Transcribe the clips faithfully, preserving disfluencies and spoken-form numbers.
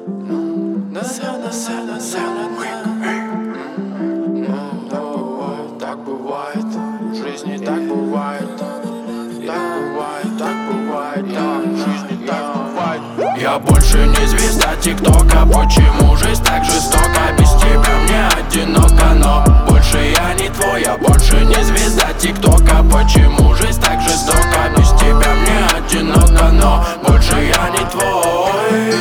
Так бывает, в жизни так бывает. Так бывает, так бывает, да, в жизни так бывает. Я больше не звезда ТикТока. Почему жизнь так жестока? Без тебя мне одиноко, но больше я не твой. Я больше не звезда ТикТока. Почему жизнь так жестока? Без тебя мне одиноко, но больше я не твой.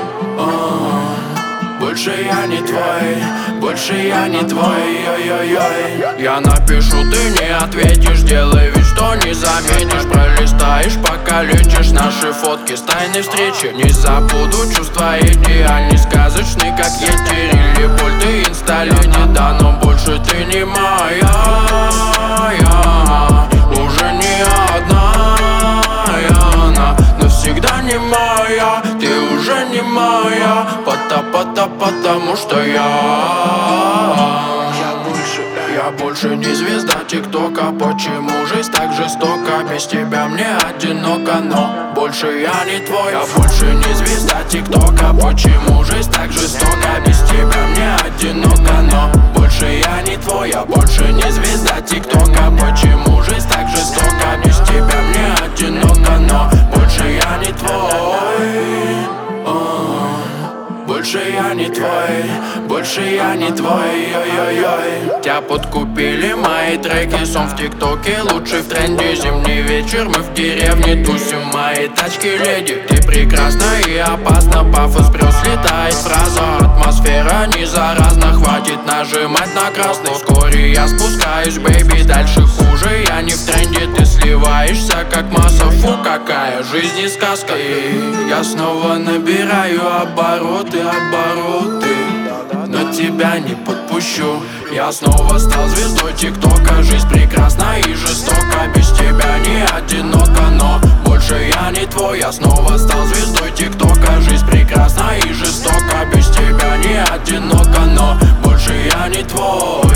Больше я не твой, больше я не твой, ой-ой-ой. Я напишу, ты не ответишь, делай вид, что не заметишь. Пролистаешь, пока лечишь наши фотки с тайной встречи. Не забуду чувства идеальны, сказочны, как Етери или боль. Ты инсталле не да, но больше ты не моя. Я уже не одна, она навсегда не моя. Ты уже не моя, пота-пота, потому что я Я больше, я больше не звезда ТикТока. Почему жизнь так жестока? Без тебя мне одиноко, но больше я не твой. Я больше не звезда ТикТока. Почему жизнь так жестока? Без тебя мне одиноко, но больше я не твой. Я больше не звезда ТикТока. Почему жизнь так жестока? Без тебя мне одиноко, но больше я не твой. Больше я не твой, больше я не твой, ой-ой-ой. Тебя подкупили мои треки, сон в ТикТоке лучший в тренде. Зимний вечер, мы в деревне тусим, мои тачки леди. Ты прекрасна и опасна, пафос брёс, летает фраза. Атмосфера не заразна, хватит нажимать на красный. Вскоре я спускаюсь, бэйби, дальше хуже. Я не в тренде, ты сливаешься как масса. Фу, какая жизнь и сказка. И я снова набираю обороты, обороты, но тебя не подпущу. Я снова стал звездой ТикТока. Жизнь прекрасна и жестока. Без тебя не одиноко, но больше я не твой. Я снова стал звездой ТикТока. Жизнь прекрасна и жестока. Без тебя не одиноко, но больше я не твой.